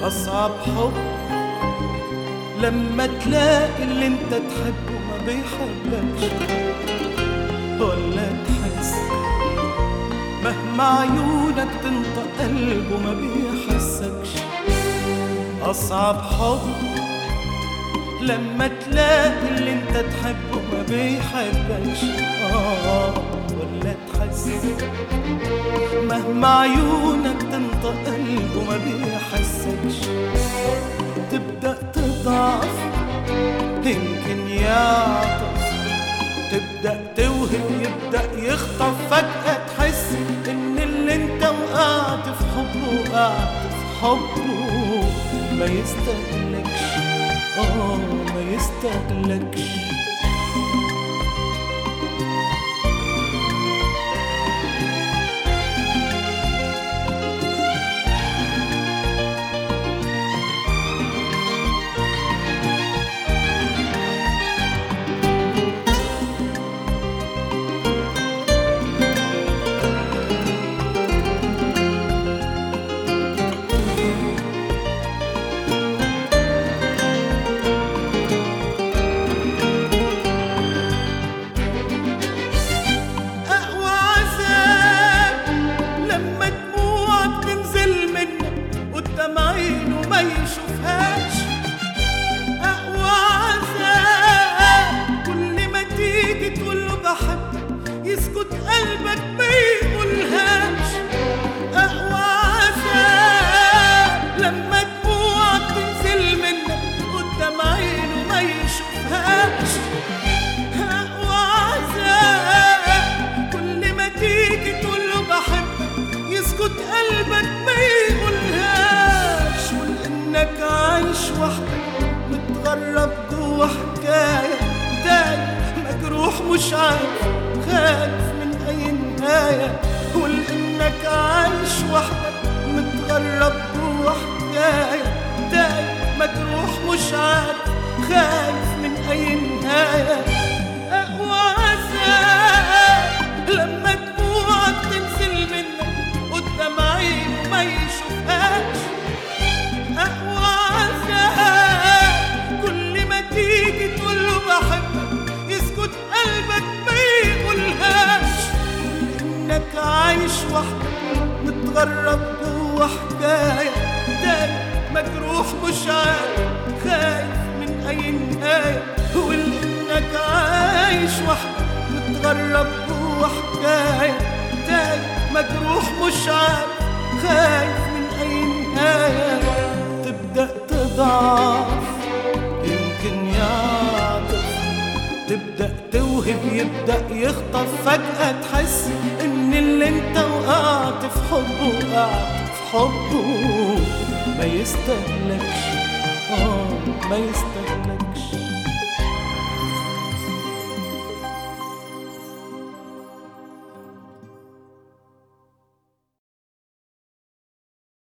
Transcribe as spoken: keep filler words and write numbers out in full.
أصعب حب لما تلاقي اللي انت تحبه ما بيحبكش، ولا تحس مهما عيونك تنطق قلبه ما بيحسكش. أصعب حب لما تلاقي اللي انت تحبه ما بيحبكش، آه ولا تحس مهما عيونك تنطق قلبه ما بيحسكش. تبدأ تضعف يمكن يعطف، تبدأ توهب يبدأ يخطف، فجأة تحس ان اللي انت وقعت في حبه وقعت في حبه ما يستهلكش، اه ما يستهلكش. ما يشوفهاش أقوى عذاب، كل ما تيجي تقوله بحبك يسكت قلبك ما يقولهاش. أقوى عذاب لما دموعك تنزل منك قدام عينه ما يشوفهاش. أقوى عذاب كل ما تيجي تقوله بحبك يسكت قلبك ما يقولهاش. انك عايش وحدك متغرب جوا حكاية تاني مجروح مش عارف خايف من اي نهاية. قول انك عايش وحدك متغرب جوا حكاية تاني مجروح مش عارف خايف من اي نهاية. اقوى عذاب لما دموعك تنزل منك قدام عينه ما يشوفهاش. أقوى عذاب كل ما تيجي تقوله بحبك يسكت قلبك ما يقولهاش. إنك عايش وحدك متغرب جوا حكاية تاني مجروح مش عارف خايف من أي نهاية. قول إنك عايش وحدك متغرب جوا حكاية تاني مجروح مش عارف خايف من أي نهاية. تبدأ تضعف يمكن يعطف، تبدأ توهب يبدأ يخطف، فجأة تحس ان اللي انت وقعت في حبه وقعت في حبه ما يستهلكش، اه ما يستهلكش.